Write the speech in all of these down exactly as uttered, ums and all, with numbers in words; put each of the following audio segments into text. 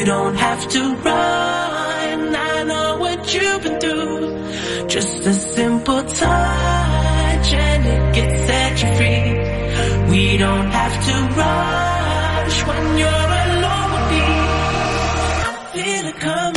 You don't have to run, I know what you've been through. Just a simple touch and it gets set you free. We don't have to rush when you're alone with me. I feel it coming.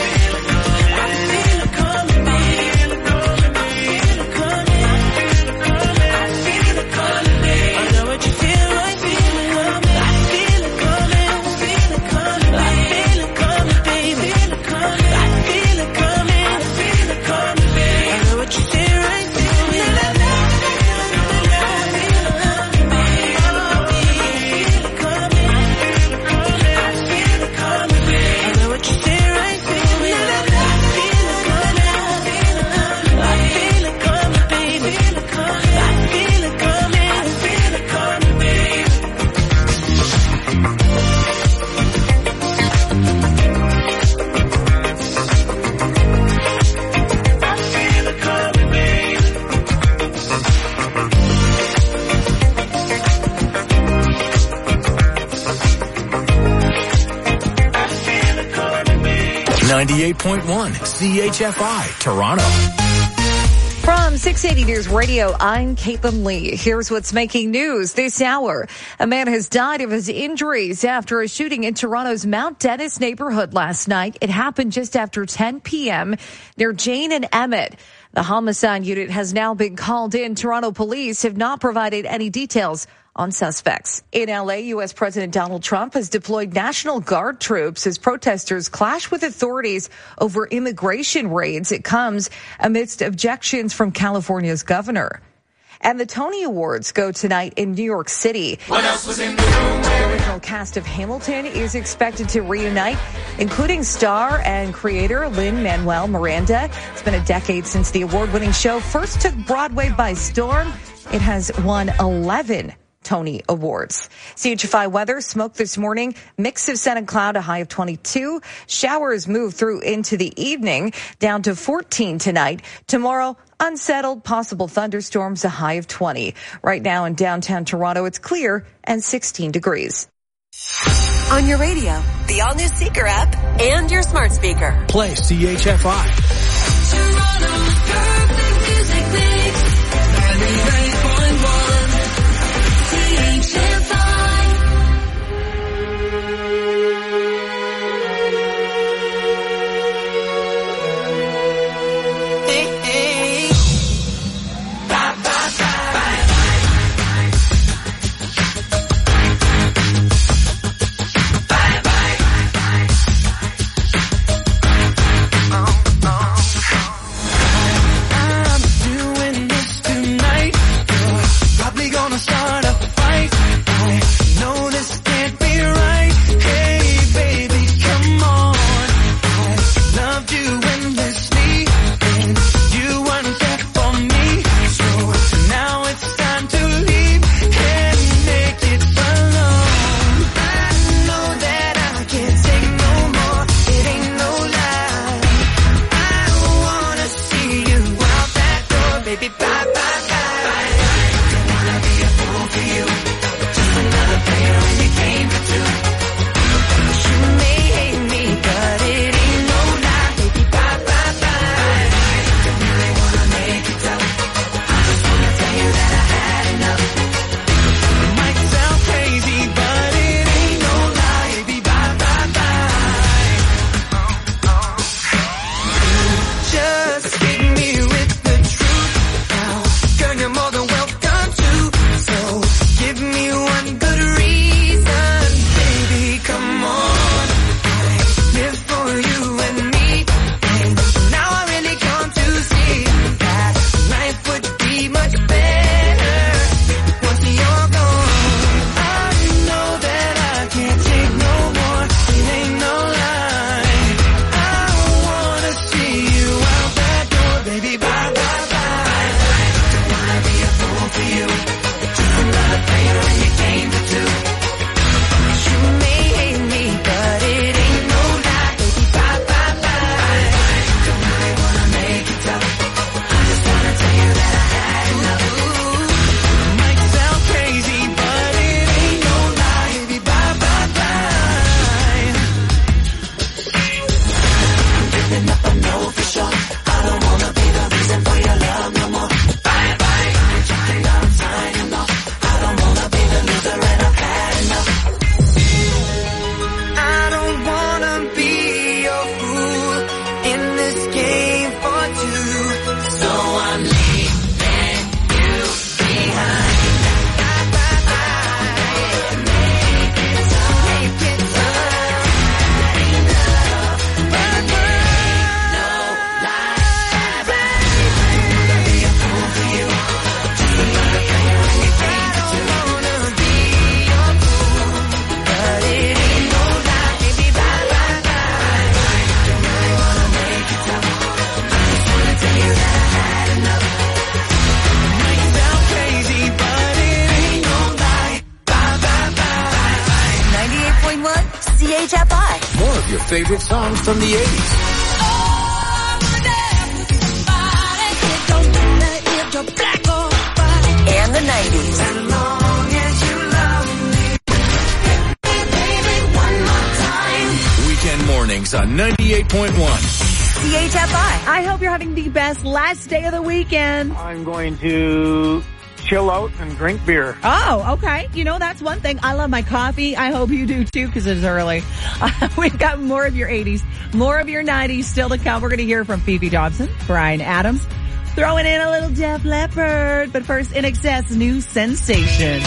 ninety-eight point one C H F I, Toronto. From six eighty News Radio, I'm Caitlin Lee. Here's what's making news this hour. A man has died of his injuries after a shooting in Toronto's Mount Dennis neighborhood last night. It happened just after ten p.m. near Jane and Emmett. The homicide unit has now been called in. Toronto police have not provided any details on suspects. In L A, U S President Donald Trump has deployed National Guard troops as protesters clash with authorities over immigration raids. It comes amidst objections from California's governor. And the Tony Awards go tonight in New York City. What else was in the room? The original cast of Hamilton is expected to reunite, including star and creator Lin-Manuel Miranda. It's been a decade since the award-winning show first took Broadway by storm. It has won eleven Tony Awards. C H F I weather, smoke this morning, mix of sun and cloud, a high of twenty-two. Showers move through into the evening, down to fourteen tonight. Tomorrow, unsettled, possible thunderstorms, a high of twenty. Right now in downtown Toronto, it's clear and sixteen degrees. On your radio, the all-new Seeker app, and your smart speaker. Play C H F I. Toronto's perfect music mix. ninety-nine point one C H F I. Hey, hey. Bye, bye, bye, bye, bye, bye, bye. Oh, oh. your favorite songs from the eighties. And the nineties. As long as you love me. Baby, one more time. Weekend mornings on ninety-eight point one. C H F I. I hope you're having the best last day of the weekend. I'm going to chill out and drink beer. Oh, okay. You know, that's one thing. I love my coffee. I hope you do too, because it's early. Uh, we've got more of your eighties, more of your nineties still to come. We're going to hear from Phoebe Dobson, Bryan Adams, throwing in a little Def Leppard. But first, In Excess, new sensation.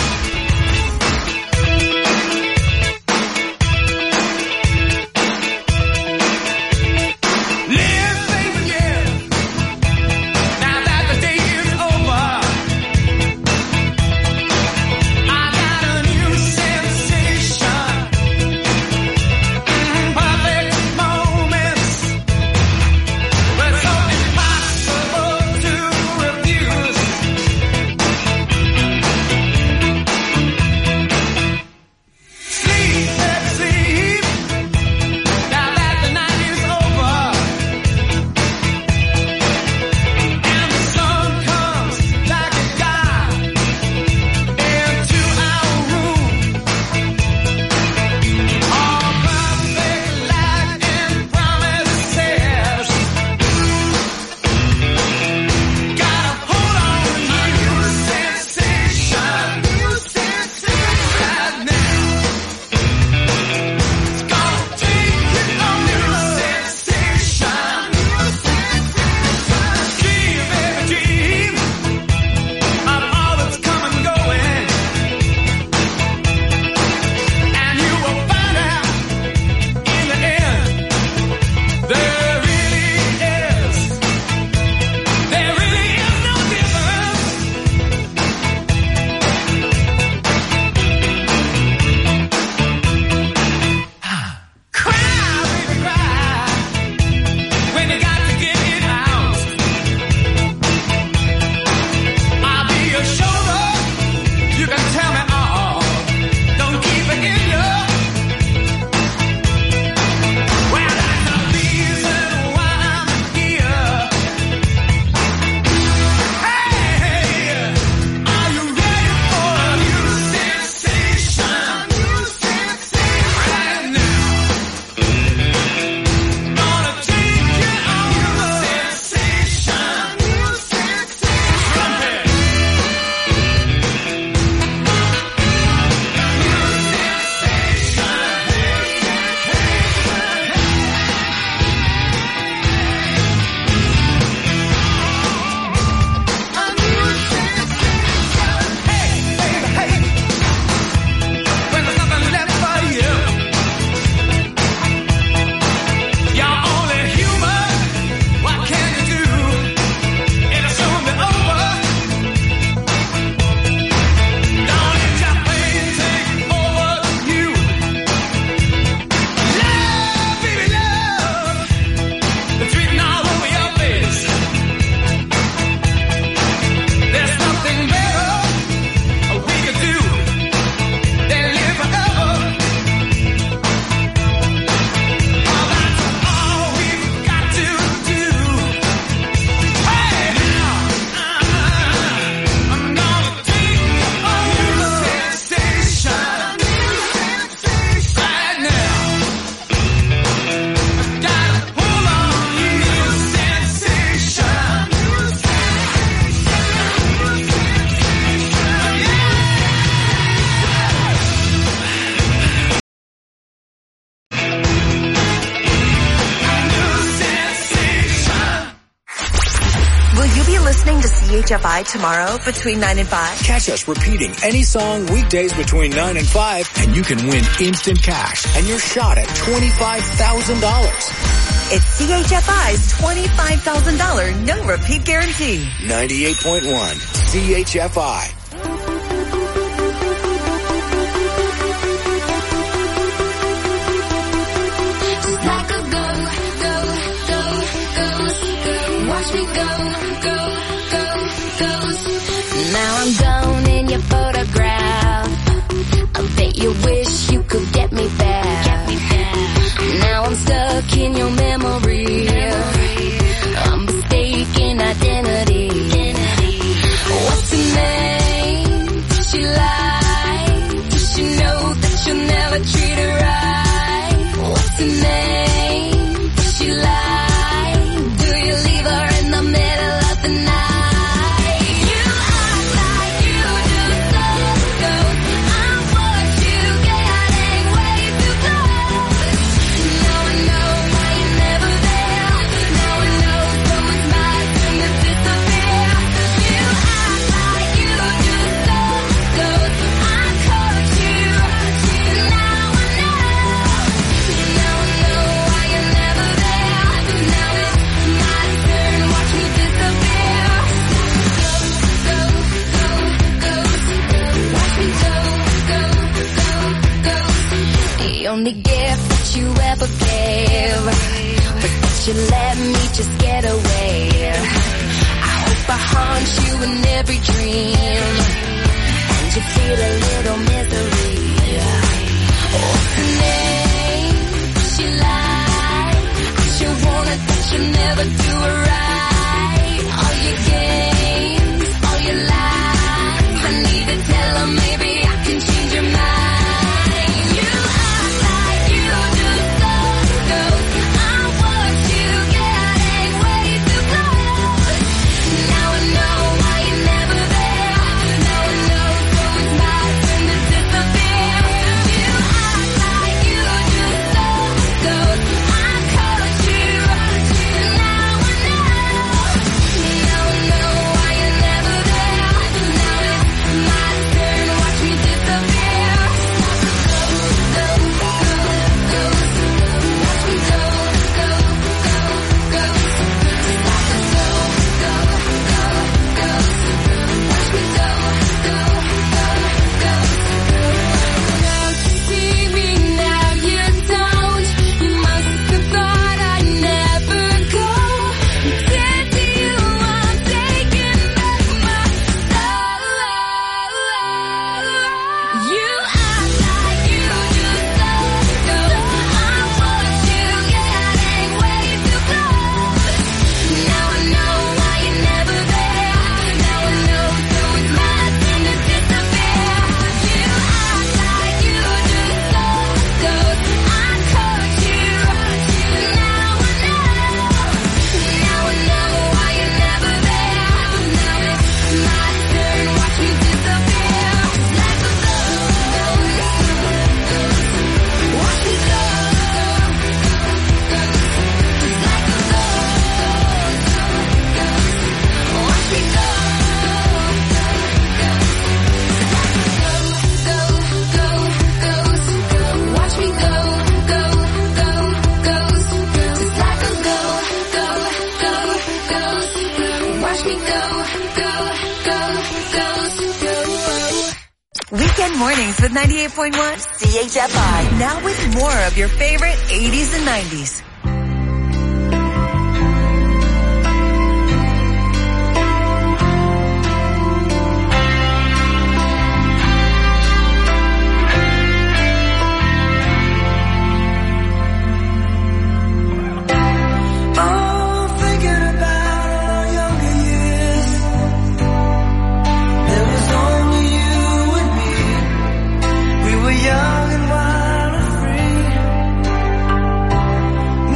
listening to C H F I tomorrow between nine and five? Catch us repeating any song weekdays between nine and five, and you can win instant cash and your shot at twenty-five thousand dollars. It's C H F I's twenty-five thousand dollars no repeat guarantee. ninety-eight point one C H F I. Like a go, go, go, go, go. Watch me go, go, go, go. Now I'm gone in your photograph. I bet you wish you could get me back. Get me back. Now I'm stuck only gift that you ever gave was that you let me just get away. I hope I haunt you in every dream, and you feel a little misery. What's her name? She lied. I sure wanted that you never do it right. All your games, all your lies, I need to tell her maybe I can change your mind. You act like you just don't know. I watch you getting way too close. Now I know why you're never there. Now I know, so it's my turn to disappear. You act like you just don't know. I caught you, now I know. Now I know why you're never there. Now it's my turn, watch me disappear. Go, go, go, go. Watch me go, go, go, go. Like a go, go, go, go. Watch me go, go, go, go. Now you see me, now you don't. You must have thought I'd never go. Dead to you, I'm taking back my soul. You act like you just don't know. I watch you getting way too close. Now I know why you're never there. Now I know, so it's my turn to disappear. You act like you just don't know. I caught you, now I know. Now I know why you're never there. Now it's my turn, watch me disappear. Like a ghost, watch me go, like a ghost, watch me go, go, go, ghost, watch me go, go, go, ghost, just like a go, go, go, ghost, watch me go, go, go, ghost, go. Weekend mornings with ninety-eight point one C H F I. Now with more of your favorite eighties and nineties. Oh, thinking about our younger years. There was only you and me. We were young and wild and free.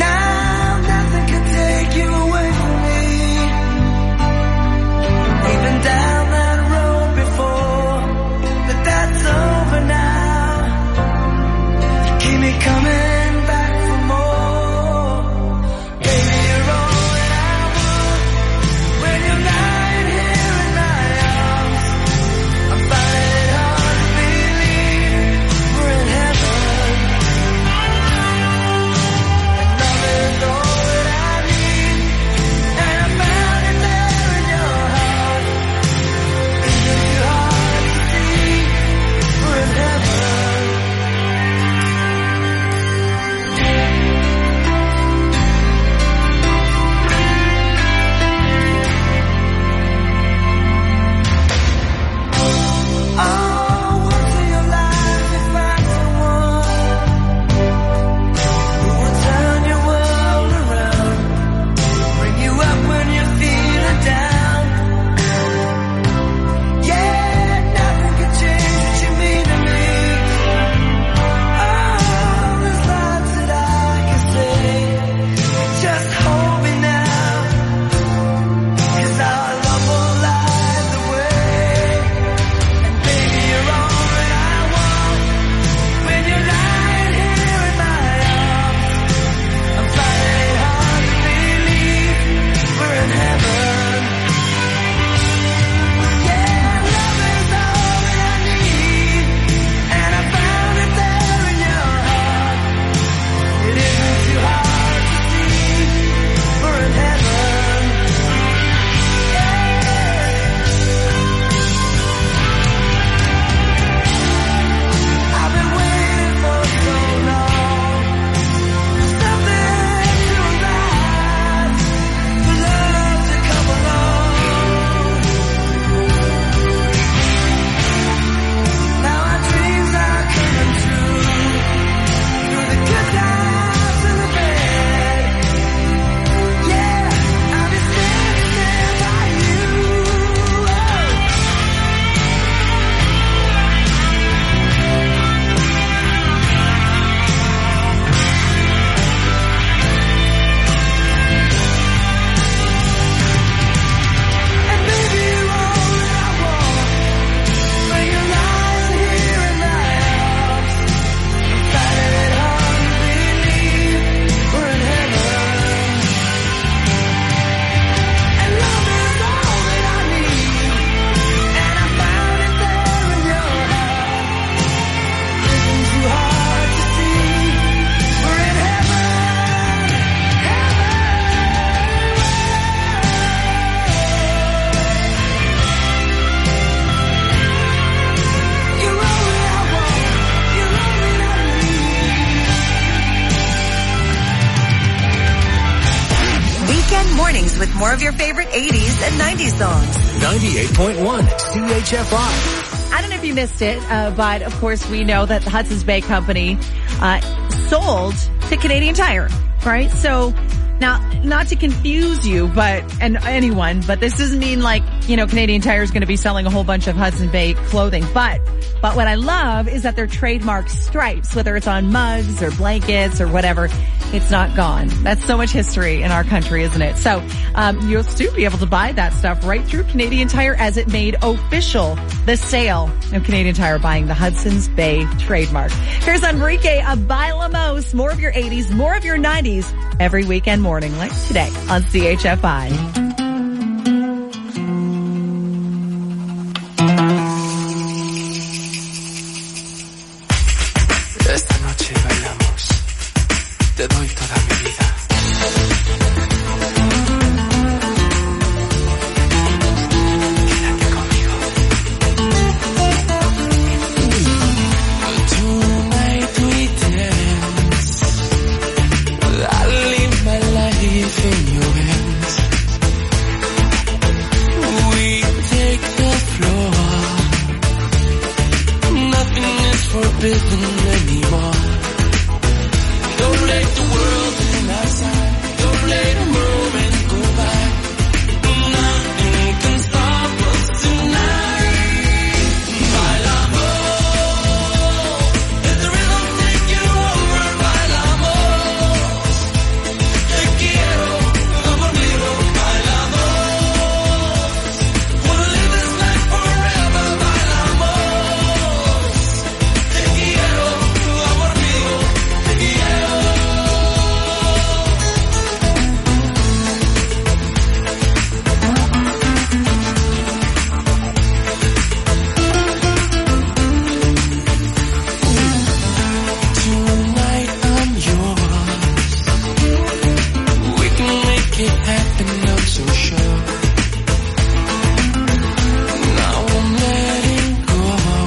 more of your favorite eighties and nineties songs. ninety-eight point one C H F I. I don't know if you missed it, uh, but of course we know that the Hudson's Bay Company uh, sold to Canadian Tire, right? So now, not to confuse you, but and anyone, but this doesn't mean like, you know, Canadian Tire is going to be selling a whole bunch of Hudson Bay clothing. But but what I love is that their trademark stripes, whether it's on mugs or blankets or whatever, it's not gone. That's so much history in our country, isn't it? So um, you'll still be able to buy that stuff right through Canadian Tire as it made official the sale of Canadian Tire buying the Hudson's Bay trademark. Here's Enrique Abailamos. More of your eighties, more of your nineties every weekend morning like today on C H F I. Esta noche bailamos, te doy toda mi vida. Quédate conmigo. Tonight we dance. I live my life in your hands. We take the floor. Nothing is forbidden anymore. Don't let the world in our side. Don't let a moment go by. Nothing can stop us tonight. Bailamos. Let the rhythm take you over. Bailamos. Te quiero, amor mío. Bailamos. Wanna live this life forever. Bailamos. Te quiero, amor mío. Te quiero. Tonight I'm yours. We can make it happen, I'm so sure. Now I'm letting go.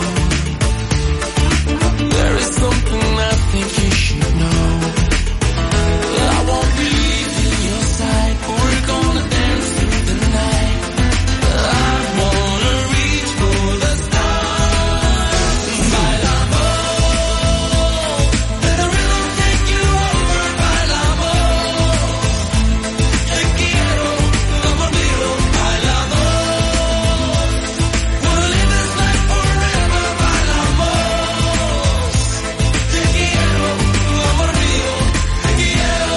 There is something I think you should know. I won't be leaving your side. We're gonna dance through the night. I wanna reach for the stars. Bailamos. Let the rhythm take you over. Bailamos. Te quiero, amor mío. Bailamos. Wanna live this life forever. Bailamos. Te quiero, amor mío. Te quiero.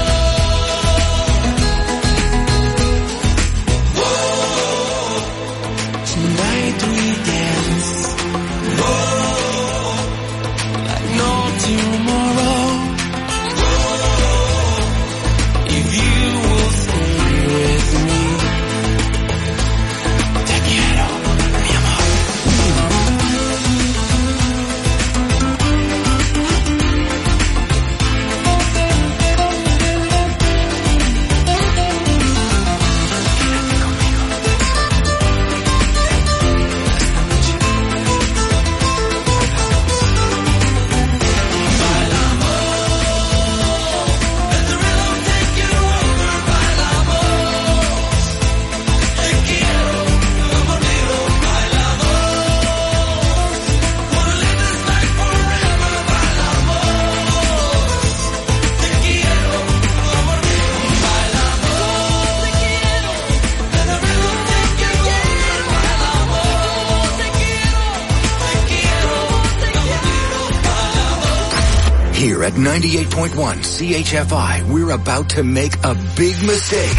Tonight we dance. Oh, like no tomorrow. Oh, if you will stay with me. Te quiero, mi amor. Here at ninety-eight point one C H F I, we're about to make a big mistake.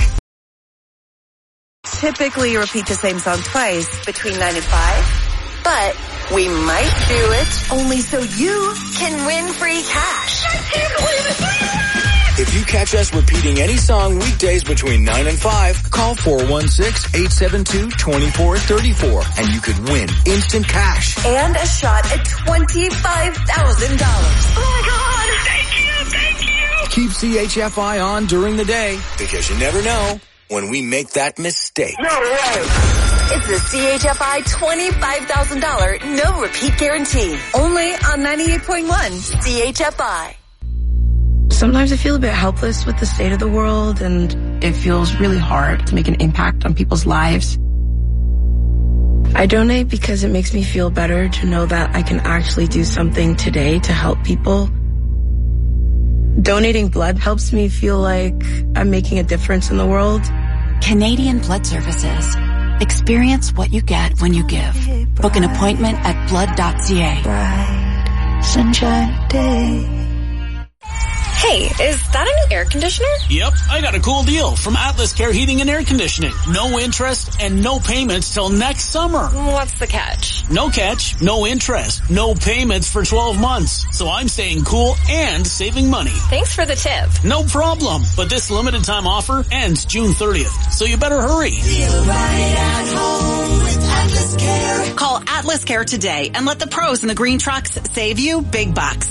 Typically repeat the same song twice between nine and five, but we might do it only so you can win free cash. I can't believe it. If you catch us repeating any song weekdays between nine and five, call four one six, eight seven two, two four three four and you could win instant cash. And a shot at twenty-five thousand dollars. Oh my God! Thank you, thank you! Keep C H F I on during the day because you never know when we make that mistake. No way! It's the C H F I twenty-five thousand dollars no repeat guarantee. Only on ninety-eight point one C H F I. Sometimes I feel a bit helpless with the state of the world, and it feels really hard to make an impact on people's lives. I donate because it makes me feel better to know that I can actually do something today to help people. Donating blood helps me feel like I'm making a difference in the world. Canadian Blood Services. Experience what you get when you give. Book an appointment at blood dot c a. Bright sunshine day. Hey, is that a new air conditioner? Yep, I got a cool deal from Atlas Care Heating and Air Conditioning. No interest and no payments till next summer. What's the catch? No catch, no interest, no payments for twelve months. So I'm staying cool and saving money. Thanks for the tip. No problem. But this limited time offer ends June thirtieth, so you better hurry. Feel right at home with Atlas Care. Call Atlas Care today and let the pros in the green trucks save you big bucks.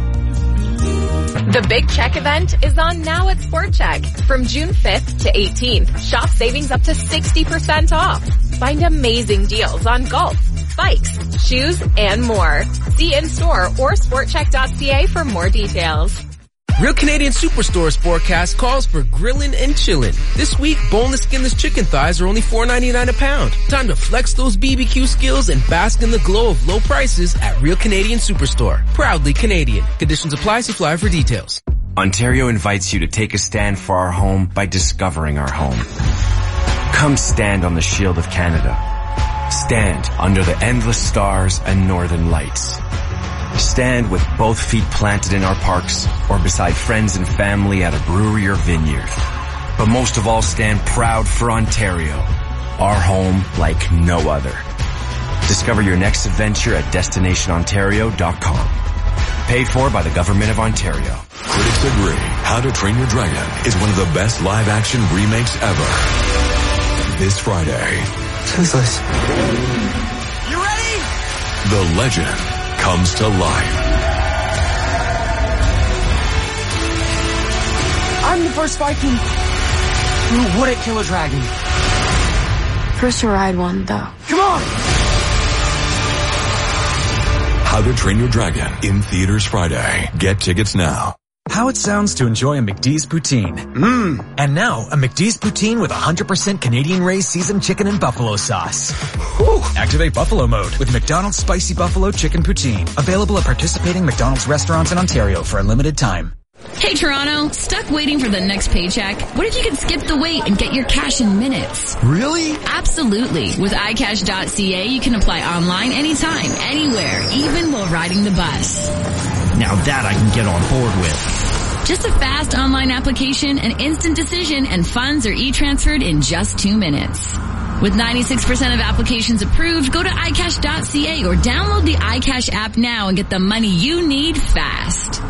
The Big Check event is on now at Sport Check from June fifth to eighteenth. Shop savings up to sixty percent off. Find amazing deals on golf, bikes, shoes, and more. See in-store or sport check dot c a for more details. Real Canadian Superstore's forecast calls for grillin' and chillin'. This week, boneless skinless chicken thighs are only four ninety-nine a pound. Time to flex those B B Q skills and bask in the glow of low prices at Real Canadian Superstore. Proudly Canadian. Conditions apply. See flyer for details. Ontario invites you to take a stand for our home by discovering our home. Come stand on the shield of Canada. Stand under the endless stars and northern lights. Stand with both feet planted in our parks or beside friends and family at a brewery or vineyard. But most of all, stand proud for Ontario, our home like no other. Discover your next adventure at destination ontario dot com. Paid for by the Government of Ontario. Critics agree How to Train Your Dragon is one of the best live-action remakes ever. This Friday. Toothless. You ready? The legend comes to life. I'm the first Viking who wouldn't kill a dragon. First to ride one, though. Come on! How to Train Your Dragon in theaters Friday. Get tickets now. How it sounds to enjoy a McDee's poutine. Mmm. And now, a McDee's poutine with one hundred percent Canadian-raised seasoned chicken and buffalo sauce. Whew. Activate Buffalo mode with McDonald's Spicy Buffalo Chicken Poutine. Available at participating McDonald's restaurants in Ontario for a limited time. Hey Toronto, stuck waiting for the next paycheck? What if you could skip the wait and get your cash in minutes? Really? Absolutely. With i cash dot c a, you can apply online anytime, anywhere, even while riding the bus. Now that I can get on board with. Just a fast online application, an instant decision, and funds are e-transferred in just two minutes. With ninety-six percent of applications approved, go to i cash dot c a or download the iCash app now and get the money you need fast.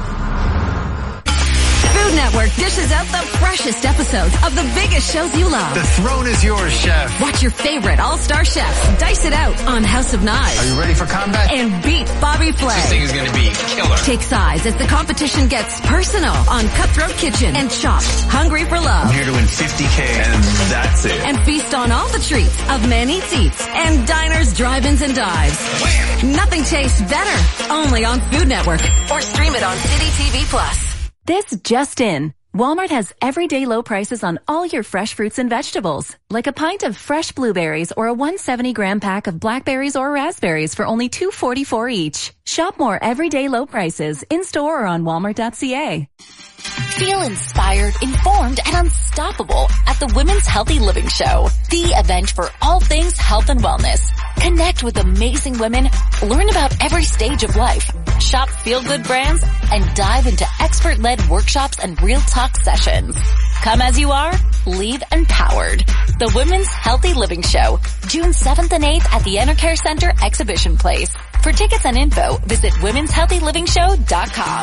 Food Network dishes out the freshest episodes of the biggest shows you love. The throne is yours, Chef. Watch your favorite all-star chefs dice it out on House of Knives. Are you ready for combat? And beat Bobby Flay. This thing is going to be killer. Take sides as the competition gets personal on Cutthroat Kitchen and Chopped, Hungry for Love. I'm here to win fifty K and that's it. And feast on all the treats of Man Eats Eats and Diners, Drive-Ins, and Dives. Wham! Nothing tastes better. Only on Food Network. Or stream it on City T V Plus. This just in. Walmart has everyday low prices on all your fresh fruits and vegetables, like a pint of fresh blueberries or a one hundred seventy gram pack of blackberries or raspberries for only two forty-four each. Shop more everyday low prices in-store or on walmart dot c a. Feel inspired, informed, and unstoppable at the Women's Healthy Living Show, the event for all things health and wellness. Connect with amazing women, learn about every stage of life, shop feel-good brands, and dive into expert-led workshops and real talk sessions. Come as you are, leave empowered. The Women's Healthy Living Show, June seventh and eighth at the Enercare Center Exhibition Place. For tickets and info, visit womens healthy living show dot com.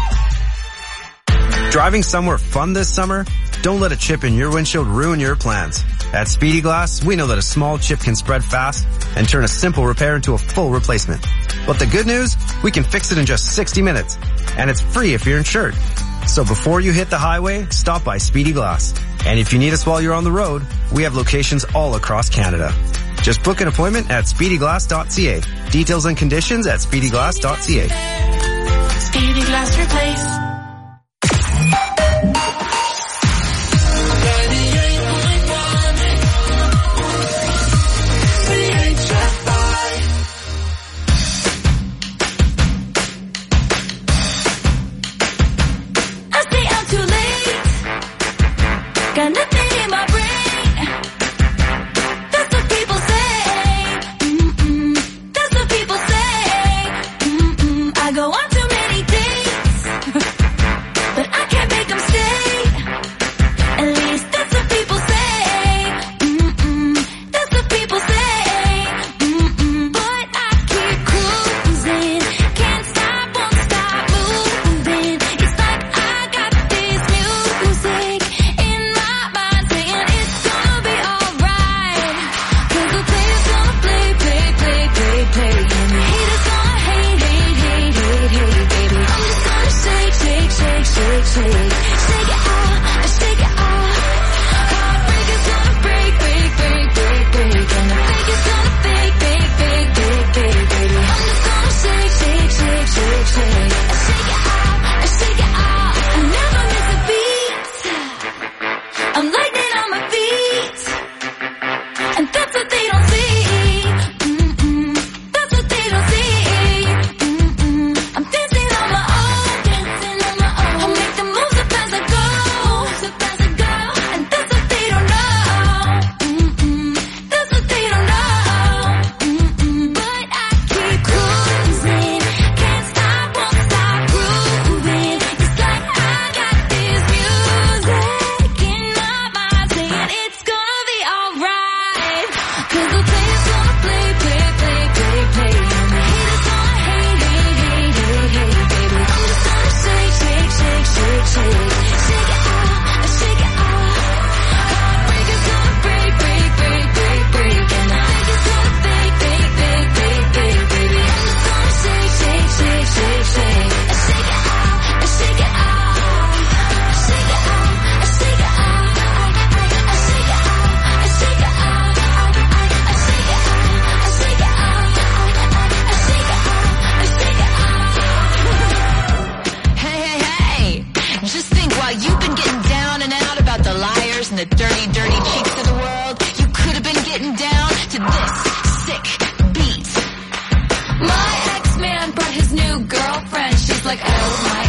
Driving somewhere fun this summer? Don't let a chip in your windshield ruin your plans. At Speedy Glass, we know that a small chip can spread fast and turn a simple repair into a full replacement. But the good news, we can fix it in just sixty minutes. And it's free if you're insured. So before you hit the highway, stop by Speedy Glass. And if you need us while you're on the road, we have locations all across Canada. Just book an appointment at speedy glass dot c a. Details and conditions at speedy glass dot c a. Speedy Glass Replace.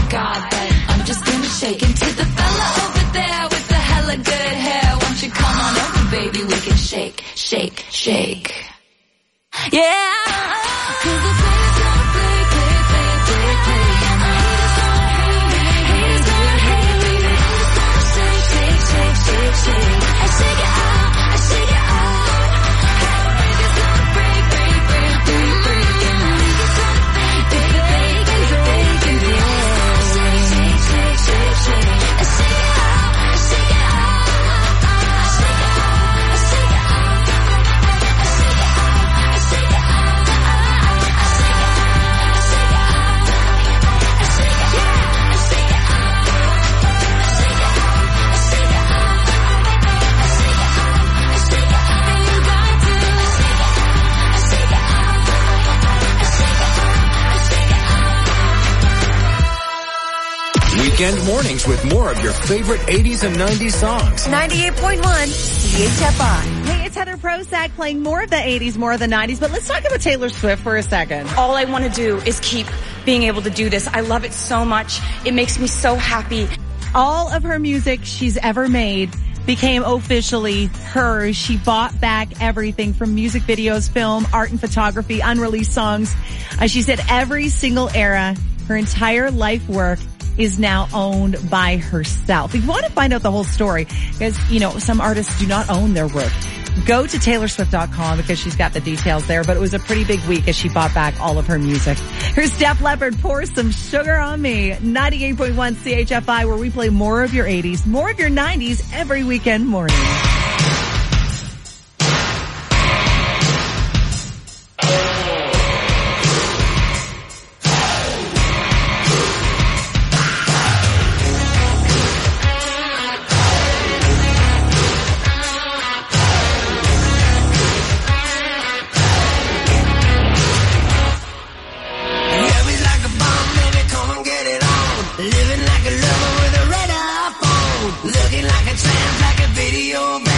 God, but I'm just gonna shake. And to the fella over there with the hella good hair, won't you come on over, baby? We can shake, shake, shake. Yeah. Cause the play's gonna play, play, play, play, play. And the haters gonna hate, haters gonna hate. Baby, I'm just gonna shake, shake, shake, shake, shake. I shake it out, I shake it out. Heartbreak is gonna break, break, break, break, break. And the haters gonna fake, fake, fake, fake, fake, fake, fake. Shake, shake, shake, shake, shake. I shake it out, I shake it out. I shake it out, I shake it out. I shake it out, I shake it out. Weekend mornings with more of your favorite eighties and nineties songs. ninety-eight point one C H F I. Hey, it's Heather Prozac playing more of the eighties, more of the nineties, but let's talk about Taylor Swift for a second. All I want to do is keep being able to do this. I love it so much. It makes me so happy. All of her music she's ever made became officially hers. She bought back everything from music videos, film, art and photography, unreleased songs. As she said, every single era, her entire life work is now owned by herself. If you want to find out the whole story, because, you know, some artists do not own their work, go to Taylor Swift dot com because she's got the details there. But it was a pretty big week as she bought back all of her music. Here's Def Leppard, Pour Some Sugar on Me. ninety-eight point one C H F I, where we play more of your eighties, more of your nineties every weekend morning. Living like a lover with a red iPhone. Looking like a tramp, like a video.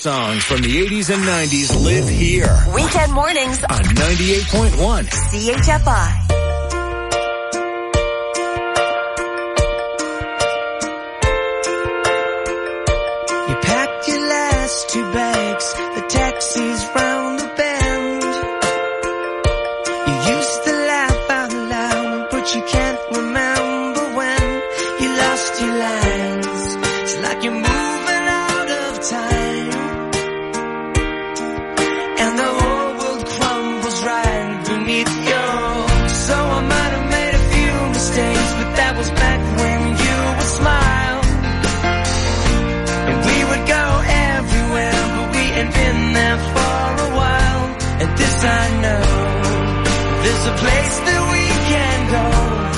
songs from the eighties and nineties live here. Weekend mornings on ninety-eight point one C H F I. You packed your last two bags, the taxi's round the bend. You used to laugh out loud, but you can't remember when you lost your lines. It's like you're moving out of time, and the whole world crumbles right beneath you. So I might have made a few mistakes, but that was back when you would smile. And we would go everywhere, but we ain't been there for a while. And this I know, there's a place that we can go,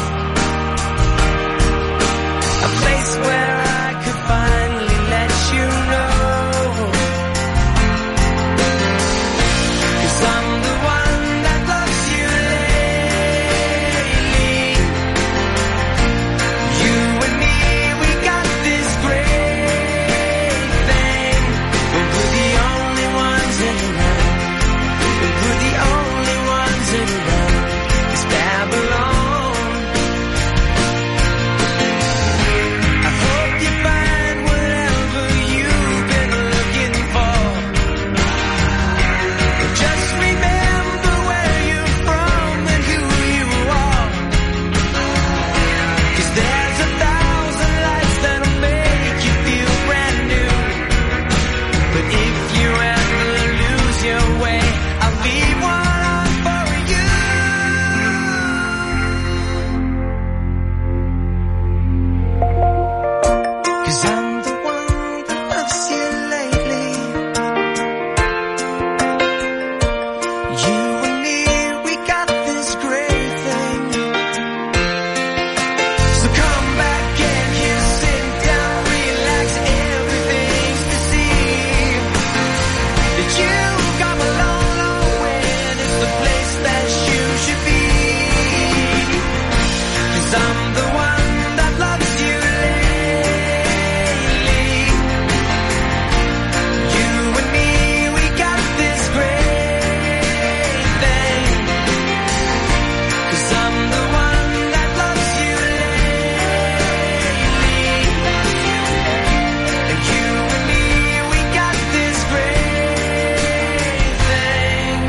a place where I could finally let you know. 'Cause I'm the one that loves you lately. You and me, we got this great thing. But we're the only ones in the round. But we're the only ones in the round. It's Babylon. I hope you find whatever you've been looking for. But just remember where you're from and who you are. 'Cause there's a thousand lights that'll make you feel brand new. But if you ever lose your way, I'll leave one on for you. 'Cause I'm the one that loves you lately. You and me, we got this great thing. So come back in here, sit down, relax, everything's to see. That you've come a long, long way, and it's the place that you should be. 'Cause I'm the one that loves you lately. You and me, we got this great thing. 'Cause I'm the one that loves you lately. And you and me, we got this great thing.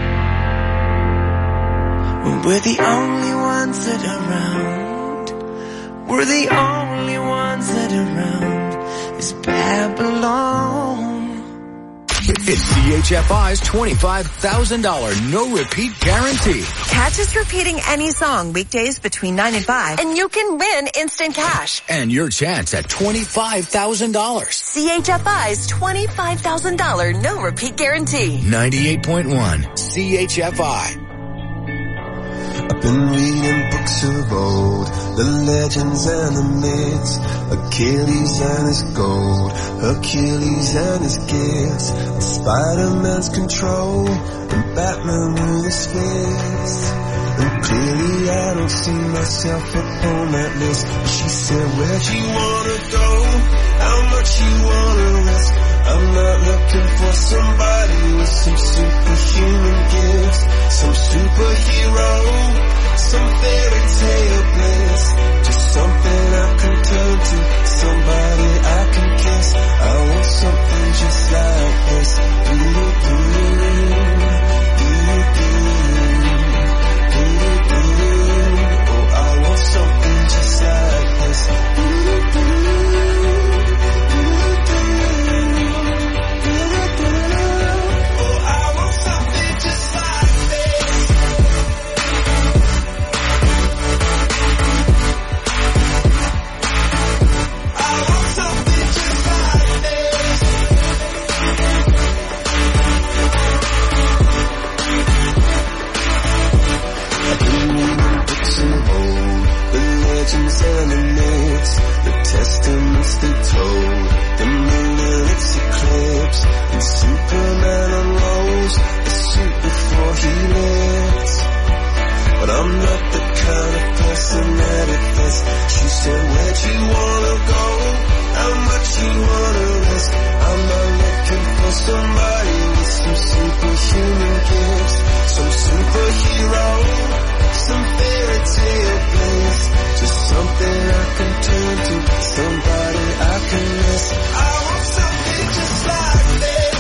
We're the only ones that are around. We're the only ones that are around. It's Babylon. It's C H F I's twenty-five thousand dollars no-repeat guarantee. Catch us repeating any song weekdays between nine and five, and you can win instant cash. And your chance at twenty-five thousand dollars. C H F I's twenty-five thousand dollars no repeat guarantee. ninety-eight point one C H F I. I've been reading books of old, the legends and the myths, Achilles and his gold, Hercules and his gifts, Spider-Man's control, and Batman with his fists. And clearly I don't see myself up on that list. She said, where'd you wanna go? How much you wanna risk? I'm not looking for somebody with some superhuman gifts, some superhero, some fairy tale bliss, just something I can turn to, somebody I can kiss. I want something just like this. Do-do-do, do-do-do, do-do-do. Oh, I want something just like this. Do-do-do. And the myths, the testaments they told, the moon and its eclipse, and Superman unrolls the suit before he lives. But I'm not the kind of person that it fits. She said, where'd you wanna go? How much you wanna risk? I'm not looking for for somebody with some superhuman gifts, some superhero, some fairy tale bliss, just something I can turn to, somebody I can miss. I want something just like this.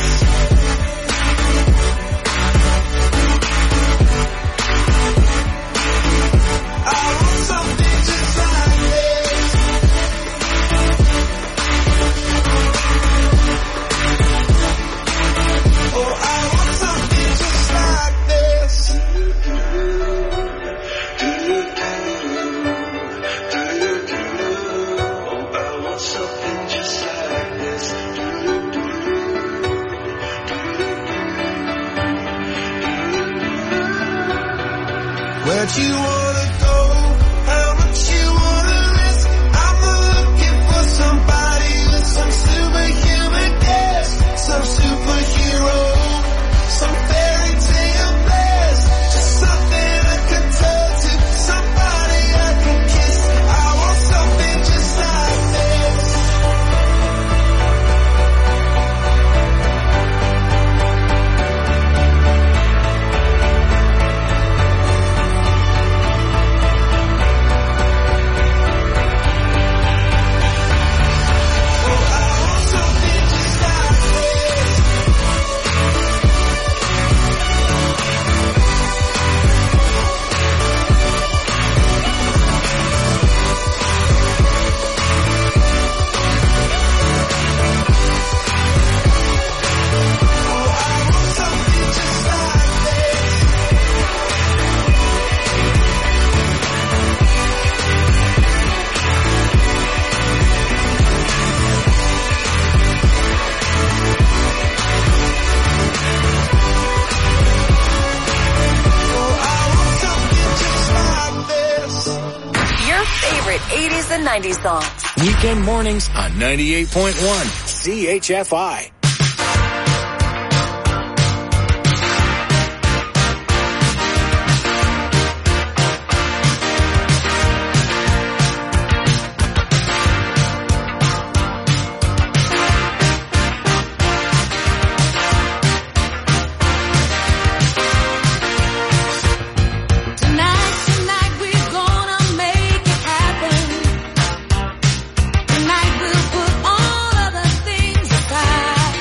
I want something just like this. Oh, I want something just like this. Oh, I want something just like this. Where'd you wanna go? How much you wanna risk? I'm looking for somebody with some superhuman gifts, some superhero, some fairy tale bliss, just something I can turn to, somebody I can kiss. I want something just like this. Your favorite eighties and nineties songs. Weekend mornings on ninety-eight point one C H F I. Tonight, tonight we're gonna make it happen. Tonight we'll put all other things aside.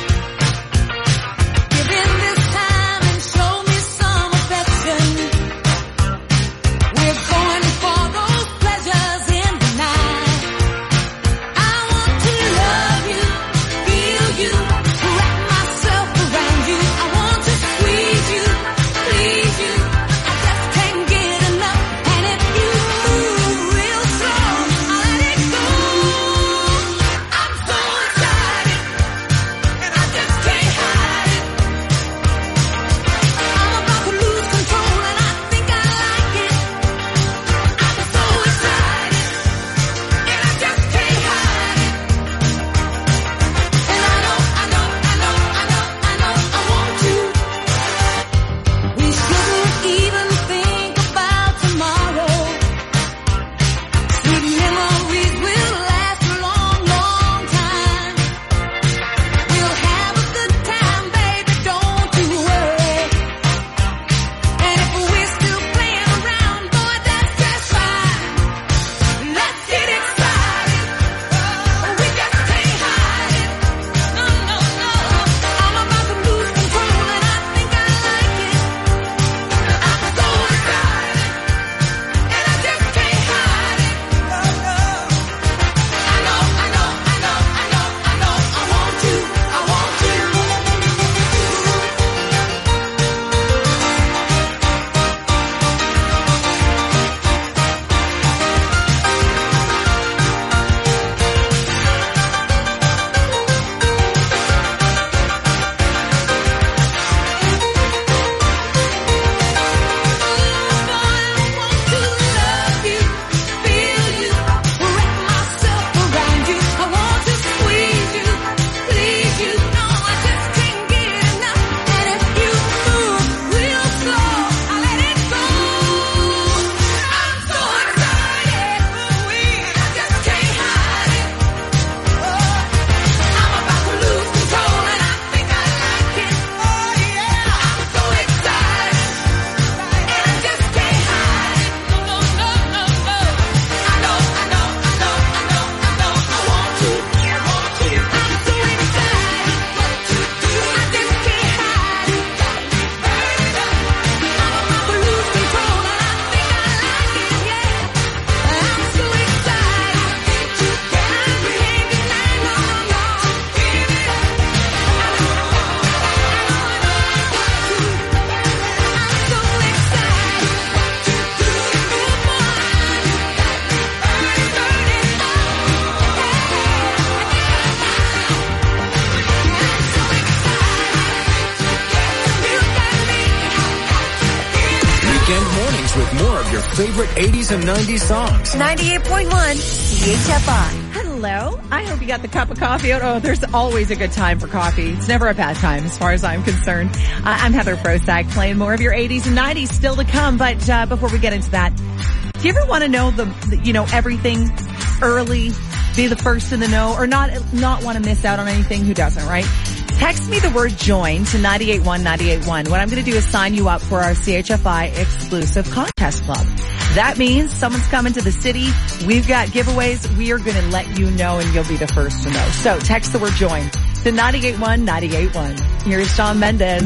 favorite eighties and nineties songs. ninety-eight point one C H F I. Hello. I hope you got the cup of coffee out. Oh, there's always a good time for coffee. It's never a bad time as far as I'm concerned. Uh, I'm Heather Prosack, playing more of your eighties and nineties still to come. But uh, before we get into that, do you ever want to know the, the, you know, everything early, be the first in the know, or not not want to miss out on anything? Who doesn't, right? Text me the word join to nine eight one nine eight one. What I'm going to do is sign you up for our C H F I exclusive contest club. That means someone's coming to the city. We've got giveaways. We are going to let you know, and you'll be the first to know. So text the word join to nine eight one nine eight one. Here's Shawn Mendes.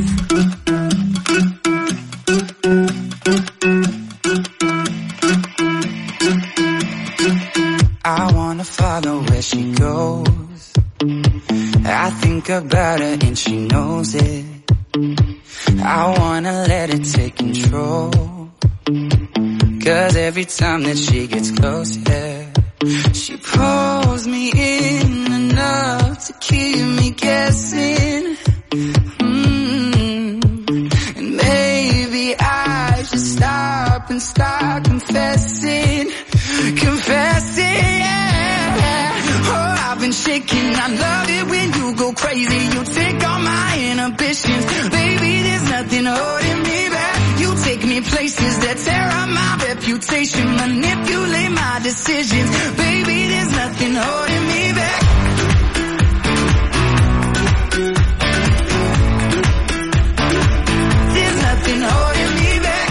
I wanna follow where she goes. I think about her and she knows it. I wanna let it take control. Cause every time that she gets close, yeah, she pulls me in enough to keep me guessing. Mm-hmm. And maybe I should stop and start confessing. Confessing, yeah. Oh, I've been shaking. I love it when you go crazy. You take all my inhibitions. Baby, there's nothing holding me back. You take me places that tear up my reputation. Manipulate my decisions. Baby, there's nothing holding me back. There's nothing holding me back.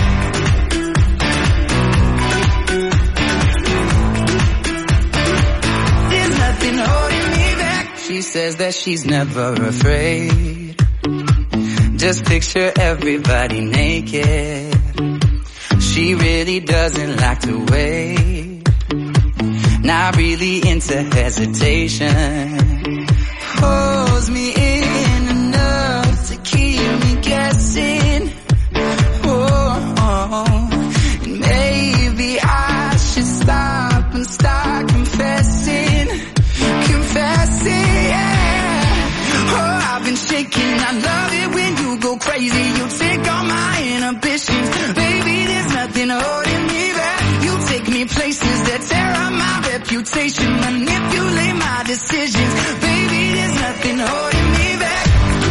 There's nothing holding me back. She says that she's never afraid. Just picture everybody naked. She really doesn't like to wait. Not really into hesitation. Pulls me in enough to keep me guessing. Oh, oh. And maybe I should stop and start confessing. Confessing, yeah. Oh, I've been shaking. I love it when you go crazy. You take all my inhibitions. Baby, there's nothing holding me back. You take me places that tear up my reputation. Manipulate my decisions. Baby, there's nothing holding me back.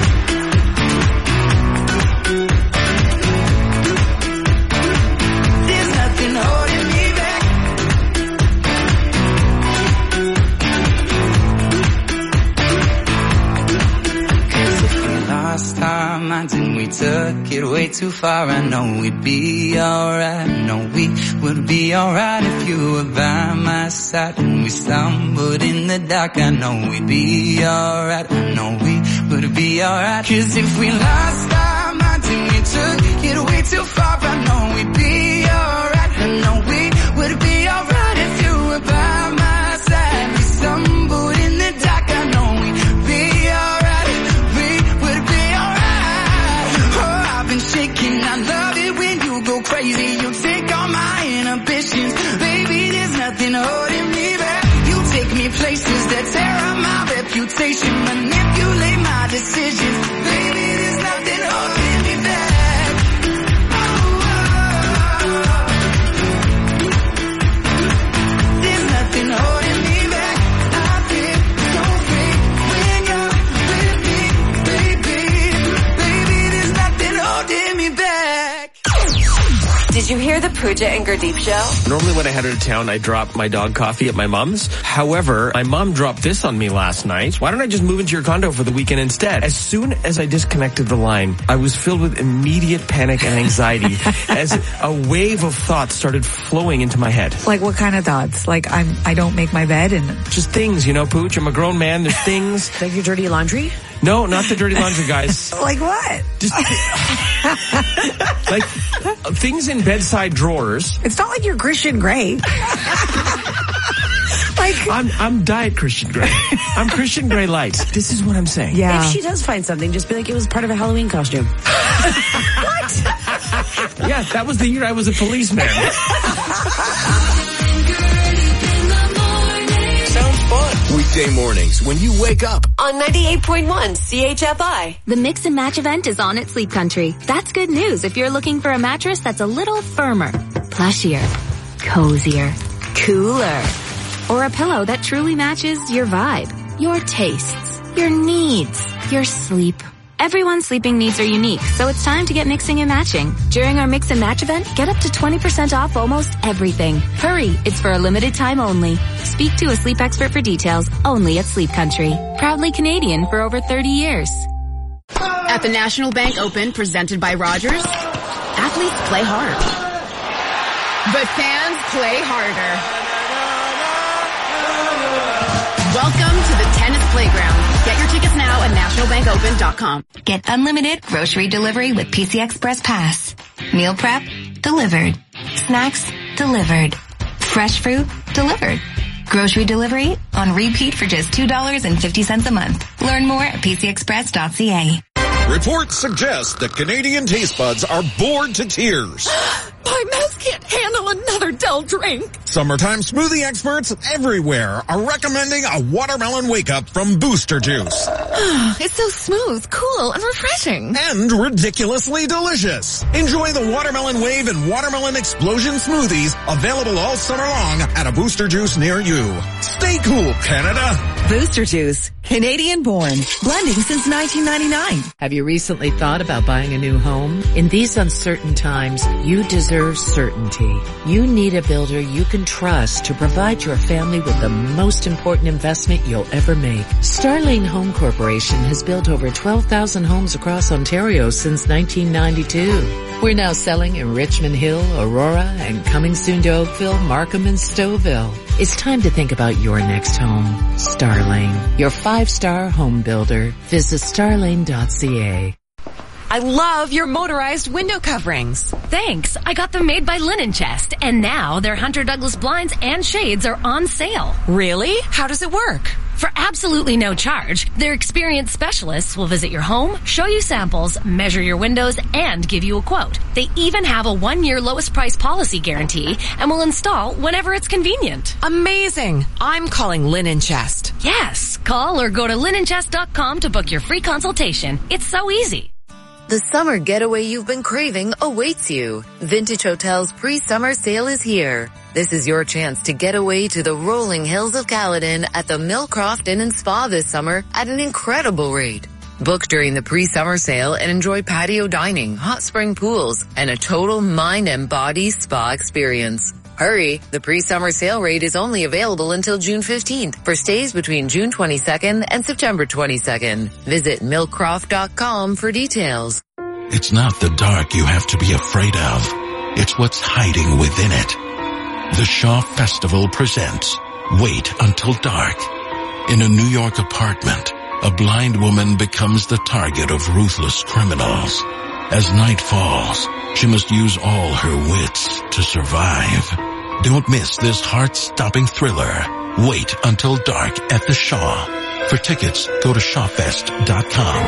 There's nothing holding me back. Cause if we lost our minds and we took it way too far, I know we'd be alright. I know we would be alright if you were by my side. And we stumbled in the dark, I know we'd be alright. I know we would be alright. Cause if we lost our minds and we took it way too far, I know we'd be alright. I know we would be alright if you were by my side. We stumbled in the dark, I know we'd be alright. We would be alright. Oh, I've been shaking. I love it when you go crazy. You take all my inhibitions. Baby, there's nothing holding me back. You take me places that tear up my reputation. Manipulate my decisions. Baby, there's nothing holding me back. Oh, oh, oh. There's nothing holding me back. I feel so free when you're with me, baby. Baby, there's nothing holding me back. Did you hear the Pooja and Gurdeep show? Normally when I head out of town, I drop my dog coffee at my mom's. However, my mom dropped this on me last night. Why don't I just move into your condo for the weekend instead? As soon as I disconnected the line, I was filled with immediate panic and anxiety as a wave of thoughts started flowing into my head. Like what kind of thoughts? Like I'm, I don't make my bed and... Just things, you know, Pooch. I'm a grown man. There's things. Like your dirty laundry? No, not the dirty laundry, guys. Like what? Just like things in bedside drawers. It's not like you're Christian Grey. Like I'm I'm diet Christian Grey. I'm Christian Grey light. This is what I'm saying. Yeah. If she does find something, just be like it was part of a Halloween costume. What? Yeah, that was the year I was a policeman. Sounds fun. Weekday mornings when you wake up. On ninety-eight point one C H F I. The Mix and Match event is on at Sleep Country. That's good news if you're looking for a mattress that's a little firmer. plushier, cozier, cooler, or a pillow that truly matches your vibe, your tastes, your needs, your sleep. Everyone's sleeping needs are unique, so it's time to get mixing and matching. During our Mix and Match event, get up to twenty percent off almost everything. Hurry, it's for a limited time only. Speak to a sleep expert for details, only at Sleep Country. Proudly Canadian for over thirty years. At the National Bank Open, presented by Rogers, athletes play hard. But fans play harder. Welcome to the tennis playground. Get your tickets now at national bank open dot com. Get unlimited grocery delivery with P C Express Pass. Meal prep, delivered. Snacks, delivered. Fresh fruit, delivered. Grocery delivery on repeat for just two dollars and fifty cents a month. Learn more at p c express dot c a. Reports suggest that Canadian taste buds are bored to tears. My mouth can't handle another dull drink. Summertime smoothie experts everywhere are recommending a watermelon wake-up from Booster Juice. It's so smooth, cool, and refreshing. And ridiculously delicious. Enjoy the Watermelon Wave and Watermelon Explosion smoothies, available all summer long at a Booster Juice near you. Stay cool, Canada. Booster Juice, Canadian born, blending since nineteen ninety-nine. Have you recently thought about buying a new home? In these uncertain times, you deserve certainty. You need a builder you can trust to provide your family with the most important investment you'll ever make. Starlane Home Corporation has built over twelve thousand homes across Ontario since nineteen ninety-two. We're now selling in Richmond Hill, Aurora, and coming soon to Oakville, Markham, and Stouffville. It's time to think about your next home. Starlane, your five-star home builder. Visit starlane dot c a. I love your motorized window coverings. Thanks. I got them made by Linen Chest, and now their Hunter Douglas blinds and shades are on sale. Really? How does it work? For absolutely no charge, their experienced specialists will visit your home, show you samples, measure your windows, and give you a quote. They even have a one-year lowest price policy guarantee and will install whenever it's convenient. Amazing. I'm calling Linen Chest. Yes. Call or go to linen chest dot com to book your free consultation. It's so easy. The summer getaway you've been craving awaits you. Vintage Hotel's pre-summer sale is here. This is your chance to get away to the rolling hills of Caledon at the Millcroft Inn and Spa this summer at an incredible rate. Book during the pre-summer sale and enjoy patio dining, hot spring pools, and a total mind and body spa experience. Hurry, the pre-summer sale rate is only available until June fifteenth for stays between June twenty-second and September twenty-second. Visit millcroft dot com for details. It's not the dark you have to be afraid of. It's what's hiding within it. The Shaw Festival presents Wait Until Dark. In a New York apartment, a blind woman becomes the target of ruthless criminals. As night falls, she must use all her wits to survive. Don't miss this heart-stopping thriller. Wait Until Dark at the Shaw. For tickets, go to shaw fest dot com.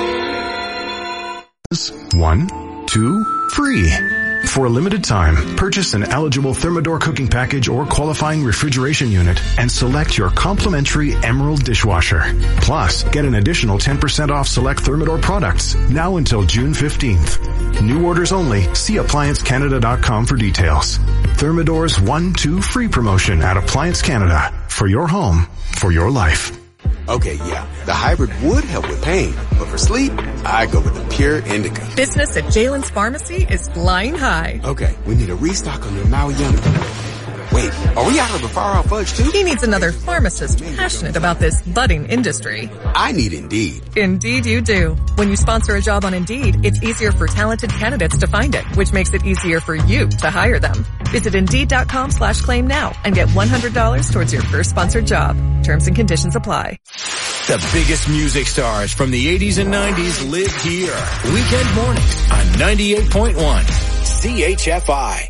One, two, free. For a limited time, purchase an eligible Thermador cooking package or qualifying refrigeration unit and select your complimentary Emerald dishwasher. Plus, get an additional ten percent off select Thermador products now until June fifteenth. New orders only. See appliance canada dot com for details. Thermador's one two free promotion at Appliance Canada. For your home, for your life. Okay, yeah, the hybrid would help with pain, but for sleep, I go with the Pure Indica. Business at Jalen's Pharmacy is flying high. Okay, we need a restock on their Maui Yummy. Wait, are we out of the far-off fudge too? He needs another pharmacist passionate about this budding industry. I need Indeed. Indeed you do. When you sponsor a job on Indeed, it's easier for talented candidates to find it, which makes it easier for you to hire them. Visit Indeed.com slash claim now and get one hundred dollars towards your first sponsored job. Terms and conditions apply. The biggest music stars from the eighties and nineties live here. Weekend mornings on ninety-eight point one C H F I.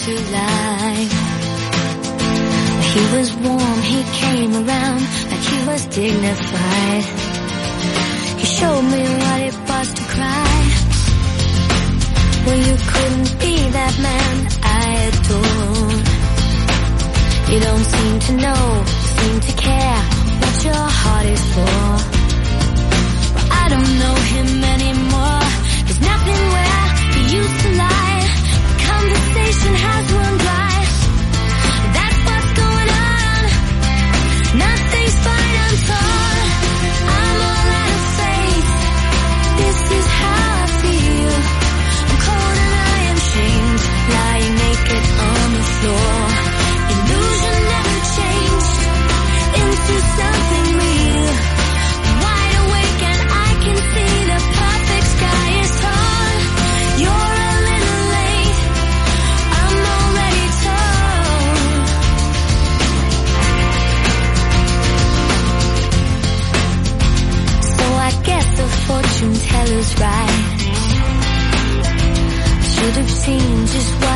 to life. He was warm, he came around like he was dignified. He showed me what it was to cry. Well, you couldn't be that man I adored. You don't seem to know, seem to care what your heart is for. Well, I don't know him anymore. There's nothing where he used to lie. The conversation has run dry. That's what's going on. Nothing's fine, I'm torn. I'm all out of faith. This is how I feel. I'm cold and I am shamed, lying naked on the floor. Illusion never changed into something real. Wide awake and I can see the perfect sky is torn. You're a little late, I'm already torn. So I guess the fortune teller's right. Should have seen just what